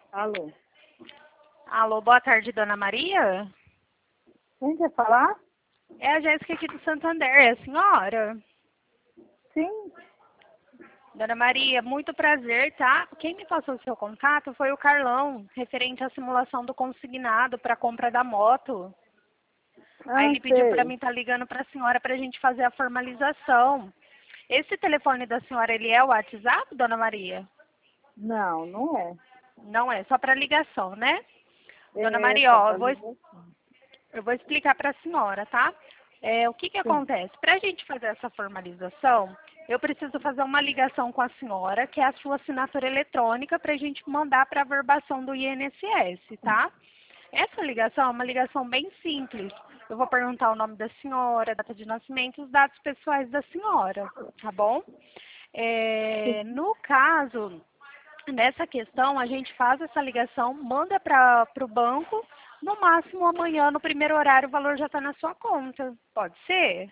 Alô? Alô, boa tarde, dona Maria? Quem quer falar? É a Jéssica aqui do Santander, é a senhora? Sim. Dona Maria, muito prazer, tá? Quem me passou o seu contato foi o Carlão, referente à simulação do consignado para a compra da moto. Aí Ah, ele pediu para sei. mim estar ligando para a senhora para a gente fazer a formalização. Esse telefone da senhora, ele é o WhatsApp, dona Maria? Não, não é. Não é, só para ligação, né? Dona É Maria, só ó, para ligação. eu vou explicar para a senhora, tá? O que Sim. acontece? Para a gente fazer essa formalização, eu preciso fazer uma ligação com a senhora, que é a sua assinatura eletrônica, para a gente mandar para a verbação do INSS, tá? Essa ligação é uma ligação bem simples. Eu vou perguntar o nome da senhora, data de nascimento, os dados pessoais da senhora, tá bom? No caso, nessa questão, a gente faz essa ligação, manda para o banco, no máximo amanhã, no primeiro horário, o valor já está na sua conta. Pode ser?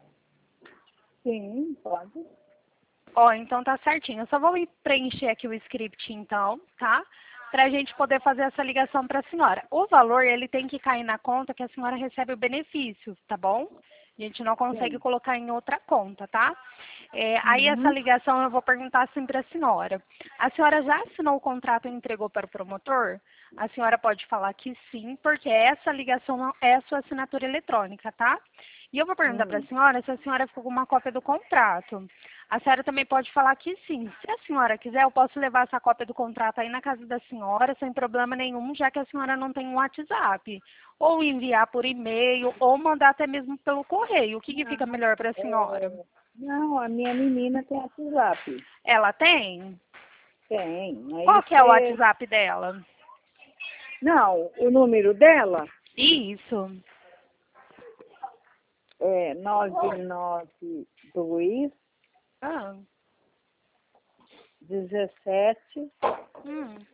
Sim, pode. Ó, então tá certinho. Eu só vou preencher aqui o script então, tá? Pra gente poder fazer essa ligação para a senhora. O valor, ele tem que cair na conta que a senhora recebe o benefício, tá bom? A gente não consegue Sim. colocar em outra conta, tá? Aí essa Uhum. ligação eu vou perguntar assim para a senhora. A senhora já assinou o contrato e entregou para o promotor? A senhora pode falar que sim, porque essa ligação é a sua assinatura eletrônica, tá? E eu vou perguntar para a Hum. senhora se a senhora ficou com uma cópia do contrato. A senhora também pode falar que sim. Se a senhora quiser, eu posso levar essa cópia do contrato aí na casa da senhora, sem problema nenhum, já que a senhora não tem um WhatsApp. Ou enviar por e-mail, ou mandar até mesmo pelo correio. O que fica Não, melhor para a senhora? não, a minha menina tem WhatsApp. Ela tem? Tem. Aí Qual que é o você... WhatsApp dela? Não, o número dela Isso. é 992 Ah, 17 hum,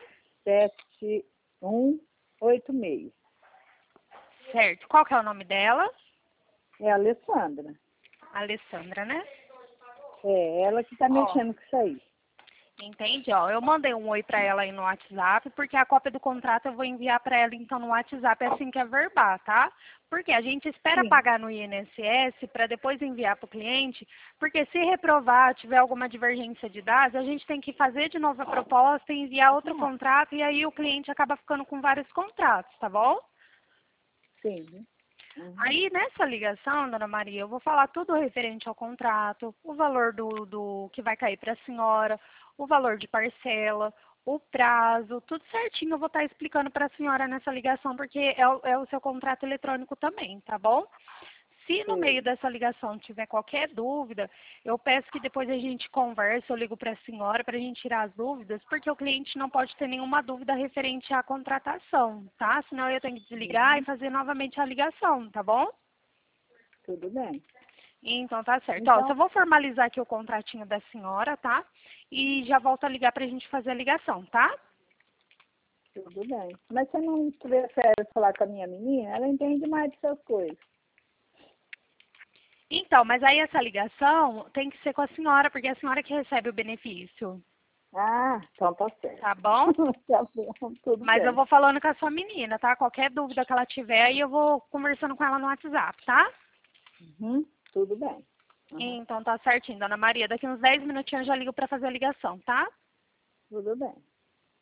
7186. certo. Qual que é o nome dela? É a Alessandra. Alessandra, né? É ela que tá Ó, mexendo com isso aí. entende? Ó, eu mandei um oi para ela aí no WhatsApp, porque a cópia do contrato eu vou enviar para ela então no WhatsApp assim que averbar, tá? Porque a gente espera Sim. pagar no INSS para depois enviar para o cliente, porque se reprovar, tiver alguma divergência de dados, a gente tem que fazer de novo a proposta, enviar outro contrato e aí o cliente acaba ficando com vários contratos, tá bom? Sim. Uhum. Aí, nessa ligação, dona Maria, eu vou falar tudo referente ao contrato, o valor do que vai cair para a senhora, o valor de parcela, o prazo, tudo certinho eu vou estar explicando para a senhora nessa ligação, porque é o seu contrato eletrônico também, tá bom? Se no meio Sei. dessa ligação tiver qualquer dúvida, eu peço que depois a gente converse, eu ligo para a senhora para a gente tirar as dúvidas, porque o cliente não pode ter nenhuma dúvida referente à contratação, tá? Senão eu tenho que desligar e Uhum. fazer novamente a ligação, tá bom? Tudo bem. Então tá certo. Ó, só Então, vou formalizar aqui o contratinho da senhora, tá? E já volto a ligar pra gente fazer a ligação, tá? tudo bem. Mas você não prefere falar com a minha menina? Ela entende mais dessas coisas. Então, mas aí essa ligação tem que ser com a senhora, porque é a senhora que recebe o benefício, Ah, então tá certo. tá bom? Tá bom, tudo Mas eu bem. vou falando com a sua menina, tá? Qualquer dúvida que ela tiver, aí eu vou conversando com ela no WhatsApp, tá? Uhum. Tudo bem. Uhum. Então tá certinho, dona Maria. Daqui uns 10 minutinhos eu já ligo pra fazer a ligação, tá? Tudo bem.